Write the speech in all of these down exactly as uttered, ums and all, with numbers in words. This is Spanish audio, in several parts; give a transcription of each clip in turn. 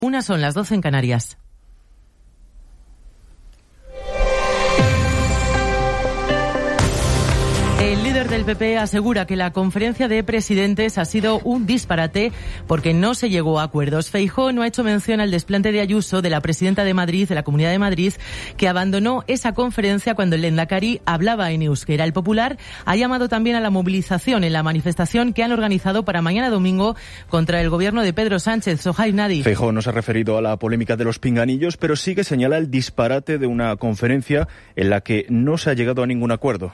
Una son las doce en Canarias. El líder del P P asegura que la conferencia de presidentes ha sido un disparate porque no se llegó a acuerdos. Feijóo no ha hecho mención al desplante de Ayuso, de la presidenta de Madrid, de la Comunidad de Madrid, que abandonó esa conferencia cuando el Lehendakari hablaba en euskera. El Popular ha llamado también a la movilización en la manifestación que han organizado para mañana domingo contra el gobierno de Pedro Sánchez. Sohaib Nadi. Feijóo no se ha referido a la polémica de los pinganillos, pero sí que señala el disparate de una conferencia en la que no se ha llegado a ningún acuerdo.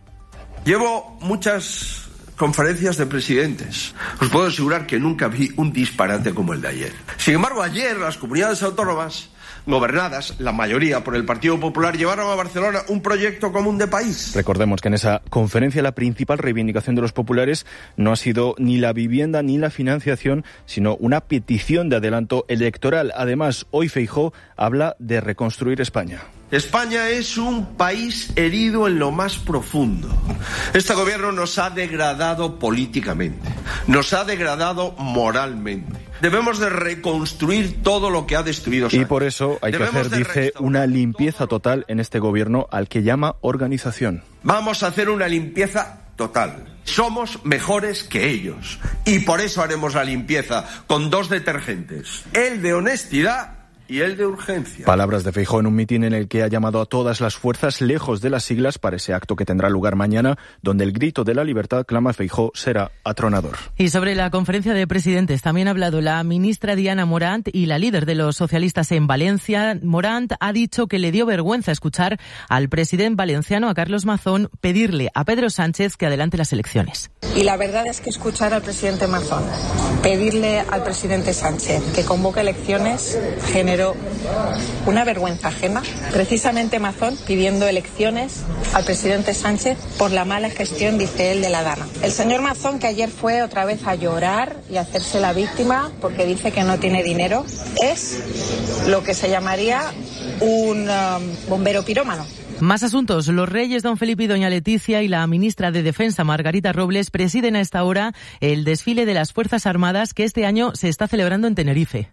Llevo muchas conferencias de presidentes. Os puedo asegurar que nunca vi un disparate como el de ayer. Sin embargo, ayer las comunidades autónomas gobernadas, la mayoría por el Partido Popular, llevaron a Barcelona un proyecto común de país. Recordemos que en esa conferencia la principal reivindicación de los populares no ha sido ni la vivienda ni la financiación, sino una petición de adelanto electoral. Además, hoy Feijóo habla de reconstruir España. España es un país herido en lo más profundo. Este gobierno nos ha degradado políticamente, nos ha degradado moralmente. Debemos de reconstruir todo lo que ha destruido Sánchez. Y por eso hay que hacer, dice, una limpieza total en este gobierno al que llama organización. Vamos a hacer una limpieza total. Somos mejores que ellos. Y por eso haremos la limpieza con dos detergentes. El de honestidad y el de urgencia. Palabras de Feijóo en un mitin en el que ha llamado a todas las fuerzas lejos de las siglas para ese acto que tendrá lugar mañana, donde el grito de la libertad, clama Feijóo, será atronador. Y sobre la conferencia de presidentes también ha hablado la ministra Diana Morant y la líder de los socialistas en Valencia. Morant ha dicho que le dio vergüenza escuchar al presidente valenciano, a Carlos Mazón, pedirle a Pedro Sánchez que adelante las elecciones. Y la verdad es que escuchar al presidente Mazón pedirle al presidente Sánchez que convoque elecciones generó una vergüenza ajena. Precisamente Mazón pidiendo elecciones al presidente Sánchez por la mala gestión, dice él, de la Dana. El señor Mazón, que ayer fue otra vez a llorar y a hacerse la víctima porque dice que no tiene dinero, es lo que se llamaría un um, bombero pirómano. Más asuntos. Los reyes don Felipe y doña Leticia y la ministra de Defensa Margarita Robles presiden a esta hora el desfile de las Fuerzas Armadas que este año se está celebrando en Tenerife.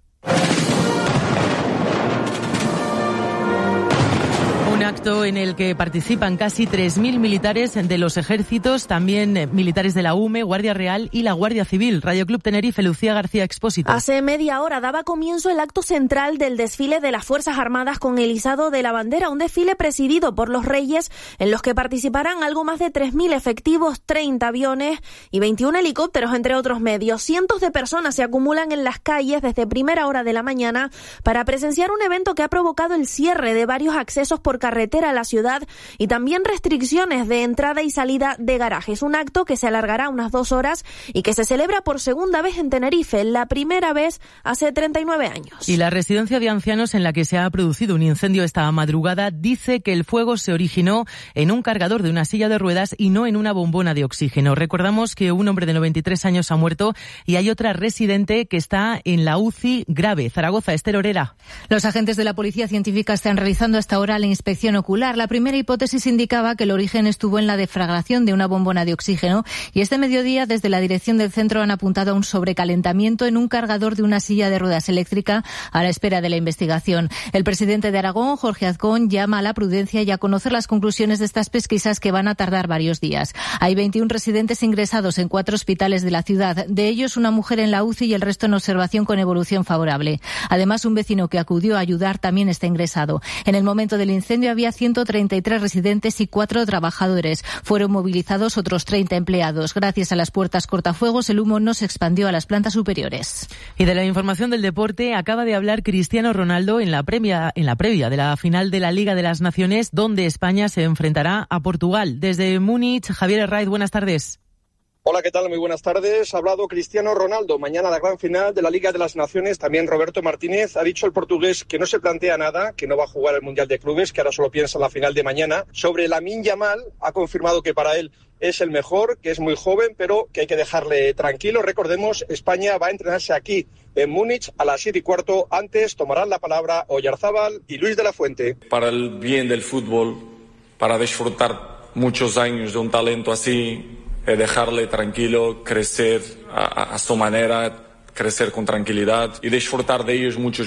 Un acto en el que participan casi tres mil militares de los ejércitos, también militares de la U M E, Guardia Real y la Guardia Civil. Radio Club Tenerife, Lucía García Expósito. Hace media hora daba comienzo el acto central del desfile de las Fuerzas Armadas con el izado de la bandera, un desfile presidido por los reyes en los que participarán algo más de tres mil efectivos, treinta aviones y veintiún helicópteros, entre otros medios. Cientos de personas se acumulan en las calles desde primera hora de la mañana para presenciar un evento que ha provocado el cierre de varios accesos por carretera a la ciudad y también restricciones de entrada y salida de garajes. Un acto que se alargará unas dos horas y que se celebra por segunda vez en Tenerife, la primera vez hace treinta y nueve años. Y la residencia de ancianos en la que se ha producido un incendio esta madrugada dice que el fuego se originó en un cargador de una silla de ruedas y no en una bombona de oxígeno. Recordamos que un hombre de noventa y tres años ha muerto y hay otra residente que está en la U C I grave. Zaragoza, Esther Orera. Los agentes de la Policía Científica están realizando hasta ahora la inspección ocular. La primera hipótesis indicaba que el origen estuvo en la deflagración de una bombona de oxígeno y este mediodía desde la dirección del centro han apuntado a un sobrecalentamiento en un cargador de una silla de ruedas eléctrica a la espera de la investigación. El presidente de Aragón, Jorge Azcón, llama a la prudencia y a conocer las conclusiones de estas pesquisas que van a tardar varios días. Hay veintiún residentes ingresados en cuatro hospitales de la ciudad, de ellos una mujer en la U C I y el resto en observación con evolución favorable. Además, un vecino que acudió a ayudar también está ingresado. En el momento del incendio había ciento treinta y tres residentes y cuatro trabajadores. Fueron movilizados otros treinta empleados. Gracias a las puertas cortafuegos, el humo no se expandió a las plantas superiores. Y de la información del deporte, acaba de hablar Cristiano Ronaldo en la previa, en la previa de la final de la Liga de las Naciones, donde España se enfrentará a Portugal. Desde Múnich, Javier Herraiz, buenas tardes. Hola, ¿qué tal? Muy buenas tardes. Ha hablado Cristiano Ronaldo. Mañana la gran final de la Liga de las Naciones. También Roberto Martínez. Ha dicho el portugués que no se plantea nada, que no va a jugar el Mundial de Clubes, que ahora solo piensa en la final de mañana. Sobre Lamine Yamal, ha confirmado que para él es el mejor, que es muy joven, pero que hay que dejarle tranquilo. Recordemos, España va a entrenarse aquí en Múnich a las siete y cuarto. Antes tomarán la palabra Oyarzábal y Luis de la Fuente. Para el bien del fútbol, para disfrutar muchos años de un talento así, dejarle tranquilo, crecer a, a su manera, crecer con tranquilidad y disfrutar de ellos muchos